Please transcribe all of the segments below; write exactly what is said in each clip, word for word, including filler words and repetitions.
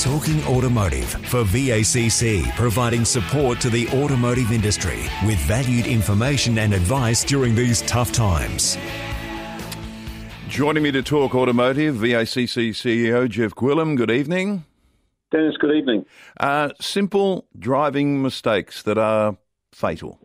Talking Automotive for V A C C, providing support to the automotive industry with valued information and advice during these tough times. Joining me to talk automotive, V A C C C E O Jeff Gwillim. Good evening. Dennis, good evening. Uh, simple driving mistakes that are fatal.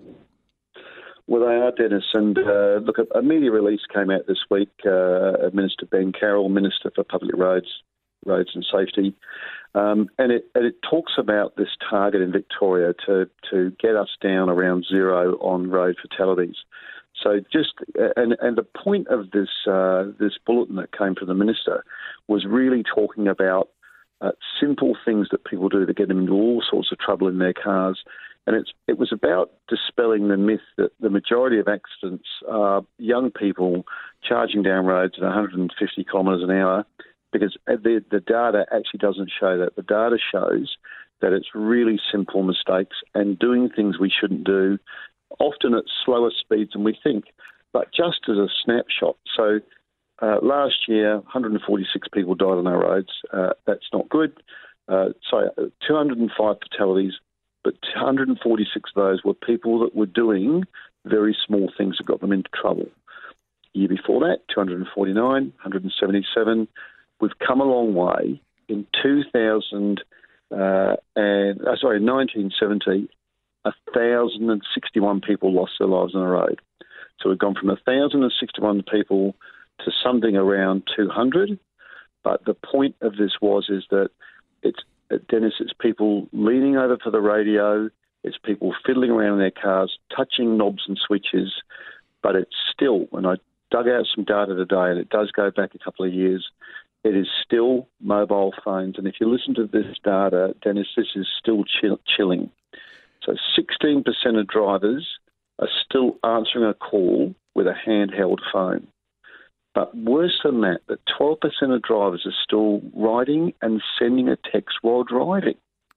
Well, they are, Dennis. And uh, look, a media release came out this week. Uh, Minister Ben Carroll, Minister for Public Roads, Roads and Safety, um, and it and it talks about this target in Victoria to to get us down around zero on road fatalities. So just and and the point of this uh, this bulletin that came from the minister was really talking about uh, simple things that people do to get them into all sorts of trouble in their cars. And it's, it was about dispelling the myth that the majority of accidents are young people charging down roads at one hundred fifty kilometres an hour, because the, the data actually doesn't show that. The data shows that it's really simple mistakes and doing things we shouldn't do, often at slower speeds than we think. But just as a snapshot, so uh, last year, one hundred forty-six people died on our roads. Uh, that's not good. Uh, sorry, two hundred five fatalities. But one hundred forty-six of those were people that were doing very small things that got them into trouble. The year before that, two hundred forty-nine, one hundred seventy-seven. We've come a long way. In two thousand, uh, and uh, sorry, nineteen seventy, one thousand sixty-one people lost their lives on the road. So we've gone from one thousand sixty-one people to something around two hundred. But the point of this was is that it's Dennis, it's people leaning over for the radio, it's people fiddling around in their cars, touching knobs and switches, but it's still, when I dug out some data today, and it does go back a couple of years, it is still mobile phones. And if you listen to this data, Dennis, this is still chill- chilling. So sixteen percent of drivers are still answering a call with a handheld phone. But worse than that, that twelve percent of drivers are still writing and sending a text while driving.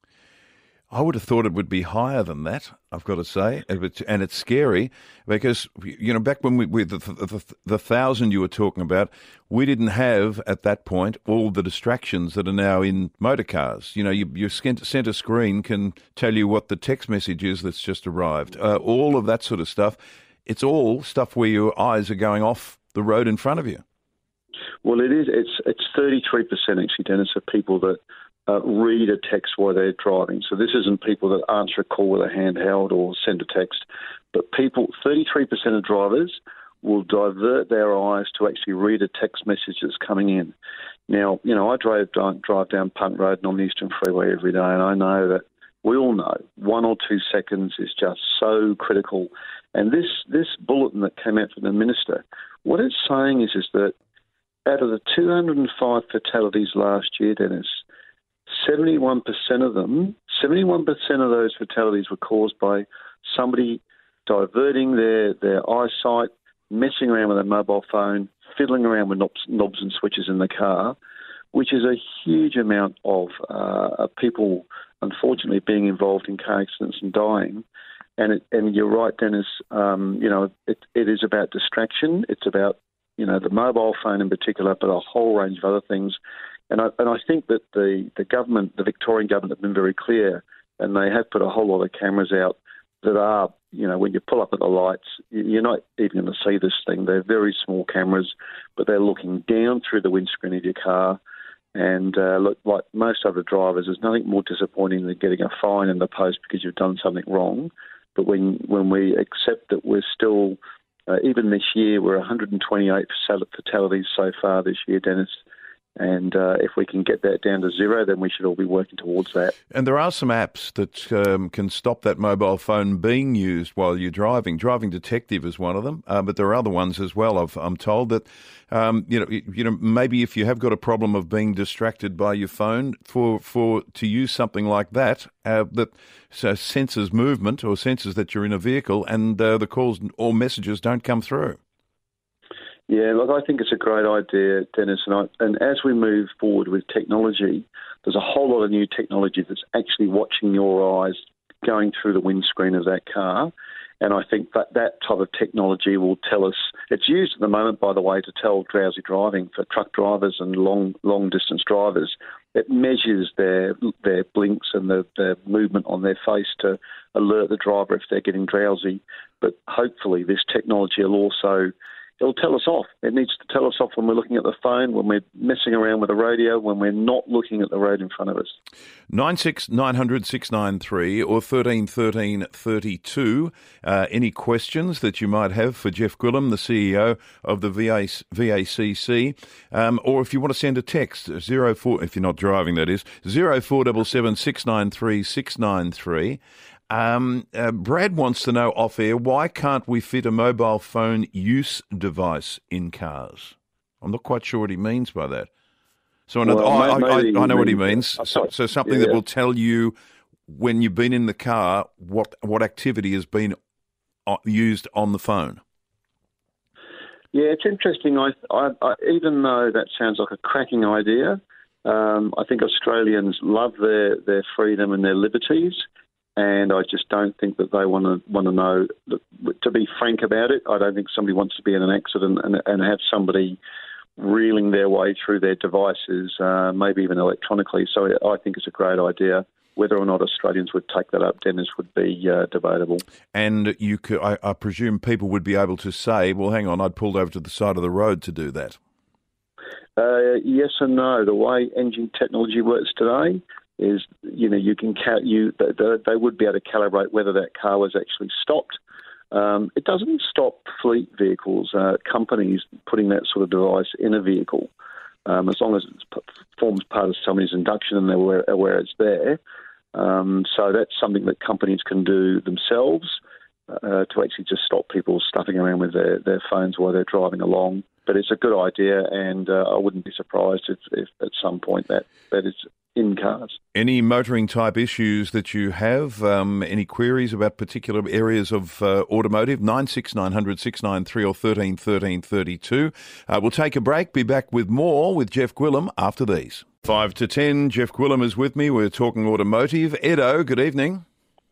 I would have thought it would be higher than that, I've got to say. And it's scary because, you know, back when we, we the, the, the thousand you were talking about, we didn't have at that point all the distractions that are now in motor cars. You know, you, your centre screen can tell you what the text message is that's just arrived. Uh, all of that sort of stuff. It's all stuff where your eyes are going off the road in front of you. Well, it is. It's it's thirty-three percent actually, Dennis, of people that uh, read a text while they're driving. So this isn't people that answer a call with a handheld or send a text, but people, thirty-three percent of drivers will divert their eyes to actually read a text message that's coming in. Now, you know, I drive down, drive down Punt Road and on the Eastern Freeway every day, and I know that we all know one or two seconds is just so critical. And this, this bulletin that came out from the minister, what it's saying is, is that out of the two hundred five fatalities last year, Dennis, seventy-one percent of them, seventy-one percent of those fatalities were caused by somebody diverting their, their eyesight, messing around with a mobile phone, fiddling around with knobs, knobs and switches in the car, which is a huge amount of uh, people, unfortunately, being involved in car accidents and dying. And it, and you're right, Dennis, um, you know, it, it is about distraction. It's about, you know, the mobile phone in particular, but a whole range of other things. And I, and I think that the, the government, the Victorian government, have been very clear, and they have put a whole lot of cameras out that are, you know, when you pull up at the lights, you're not even going to see this thing. They're very small cameras, but they're looking down through the windscreen of your car. And uh, look, like most other drivers, there's nothing more disappointing than getting a fine in the post because you've done something wrong. But when when we accept that we're still, uh, even this year, we're one hundred twenty-eight fatalities so far this year, Dennis. And uh, if we can get that down to zero, then we should all be working towards that. And there are some apps that um, can stop that mobile phone being used while you're driving. Driving Detective is one of them, uh, but there are other ones as well. I've, I'm told that, um, you know, you know, maybe if you have got a problem of being distracted by your phone, for for to use something like that uh, that so senses movement or senses that you're in a vehicle, and uh, the calls or messages don't come through. Yeah, look, I think it's a great idea, Dennis, and, I, and as we move forward with technology, there's a whole lot of new technology that's actually watching your eyes going through the windscreen of that car, And I think that that type of technology will tell us, it's used at the moment, by the way, to tell drowsy driving for truck drivers and long long distance drivers. It measures their their blinks and the, the movement on their face to alert the driver if they're getting drowsy. But hopefully this technology will also, it'll tell us off. It needs to tell us off when we're looking at the phone, when we're messing around with the radio, when we're not looking at the road in front of us. nine six nine hundred six nine three or thirteen thirteen thirty-two. Uh, any questions that you might have for Jeff Gwillim, the C E O of the V A C C, um, or if you want to send a text, zero four if you're not driving, that is zero four seven seven six nine three six nine three. Um, uh, Brad wants to know off air, why can't we fit a mobile phone use device in cars? I'm not quite sure what he means by that. So well, oh, I, I, I know what he means. So, so something yeah. that will tell you when you've been in the car what what activity has been used on the phone. Yeah, it's interesting. I, I, I, even though that sounds like a cracking idea, um, I think Australians love their, their freedom and their liberties. And I just don't think that they want to want to know. To be frank about it, I don't think somebody wants to be in an accident and, and have somebody reeling their way through their devices, uh, maybe even electronically. So I think it's a great idea. Whether or not Australians would take that up, Dennis, would be uh, debatable. And you could, I, I presume people would be able to say, well, hang on, I'd pulled over to the side of the road to do that. Uh, yes and no. The way engine technology works today is, you know, you can cal- you they, they would be able to calibrate whether that car was actually stopped. Um, it doesn't stop fleet vehicles, uh, companies putting that sort of device in a vehicle, um, as long as it forms part of somebody's induction and they're aware, aware it's there. Um, so that's something that companies can do themselves uh, to actually just stop people stuffing around with their, their phones while they're driving along. But it's a good idea, and uh, I wouldn't be surprised if, if at some point that, that is in cars. Any motoring type issues that you have? Um, any queries about particular areas of uh, automotive? nine six nine hundred six nine three or thirteen thirteen thirty-two. Uh, we'll take a break. Be back with more with Jeff Gwillim after these. Five to ten. Jeff Gwillim is with me. We're talking automotive. Edo, good evening.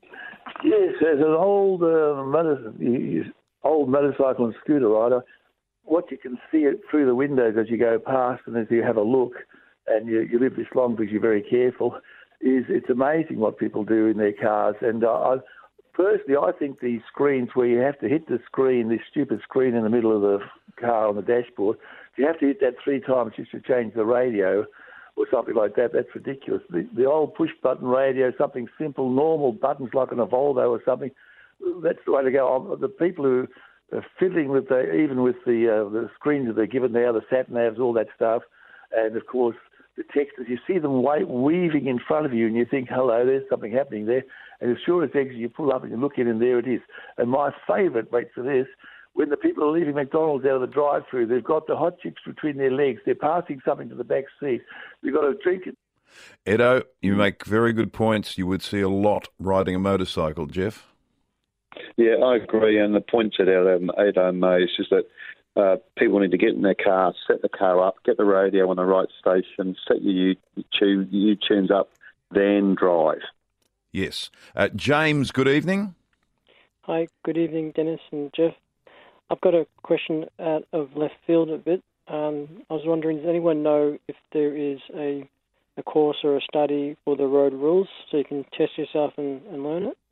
Yes, as an old uh, motor, old motorcycle and scooter rider, what you can see it through the windows as you go past and as you have a look, and you, you live this long because you're very careful, is it's amazing what people do in their cars. And uh, I, personally, I think these screens where you have to hit the screen, this stupid screen in the middle of the car on the dashboard, you have to hit that three times just to change the radio or something like that. That's ridiculous. The, the old push-button radio, something simple, normal buttons like on a Volvo or something, that's the way to go. The people who are fiddling with the, even with the uh, the screens that they're given now, the sat-navs, all that stuff, and of course the texters, you see them weaving in front of you and you think, hello, there's something happening there. And as sure as exit, you pull up and you look in and there it is. And my favourite, wait for this, when the people are leaving McDonald's out of the drive-through, they've got the hot chips between their legs, they're passing something to the back seat, they've got to drink it. Edo, you make very good points. You would see a lot riding a motorcycle, Jeff. Yeah, I agree. And the point that Edo made is that Uh, people need to get in their car, set the car up, get the radio on the right station, set your U, U tunes up, then drive. Yes. Uh, James, good evening. Hi, good evening, Dennis and Jeff. I've got a question out of left field a bit. Um, I was wondering, does anyone know if there is a, a course or a study for the road rules so you can test yourself and, and learn it?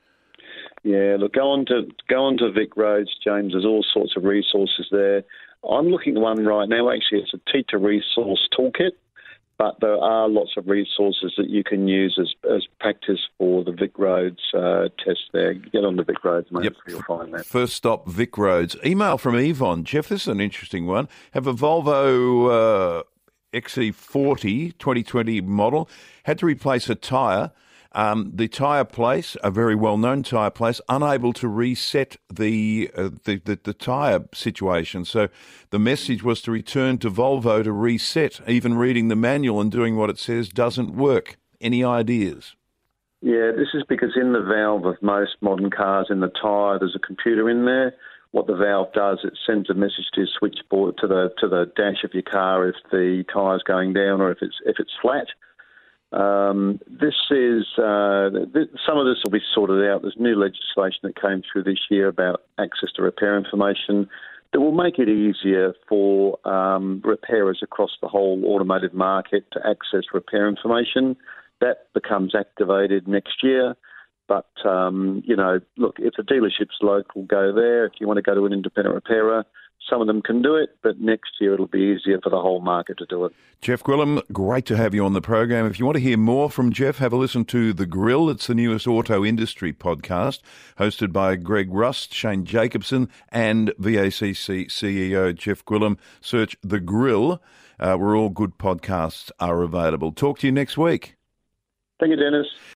Yeah, look, go on to go on to Vic Roads, James. There's all sorts of resources there. I'm looking at one right now. Actually, it's a teacher resource toolkit, but there are lots of resources that you can use as as practice for the Vic Roads uh, test there. Get on to Vic Roads, mate. Yep. You'll find that. First stop, Vic Roads. Email from Yvonne. Jeff, this is an interesting one. Have a Volvo uh, X C forty twenty twenty model. Had to replace a tyre. Um, the tyre place, a very well-known tyre place, unable to reset the, uh, the the the tyre situation. So the message was to return to Volvo to reset. Even reading the manual and doing what it says doesn't work. Any ideas? Yeah, this is because in the valve of most modern cars, in the tyre, there's a computer in there. What the valve does, it sends a message to your switchboard, to the to the dash of your car if the tyre's going down or if it's if it's flat. Um, this is uh, th- some of this will be sorted out. There's new legislation that came through this year about access to repair information that will make it easier for um, repairers across the whole automotive market to access repair information. That becomes activated next year. But, um, you know, look, if the dealership's local, go there. If you want to go to an independent repairer, some of them can do it, but next year it'll be easier for the whole market to do it. Jeff Gwillim, great to have you on the program. If you want to hear more from Jeff, have a listen to The Grill. It's the newest auto industry podcast, hosted by Greg Rust, Shane Jacobson, and V A C C C E O Jeff Gwillim. Search The Grill, uh, where all good podcasts are available. Talk to you next week. Thank you, Dennis.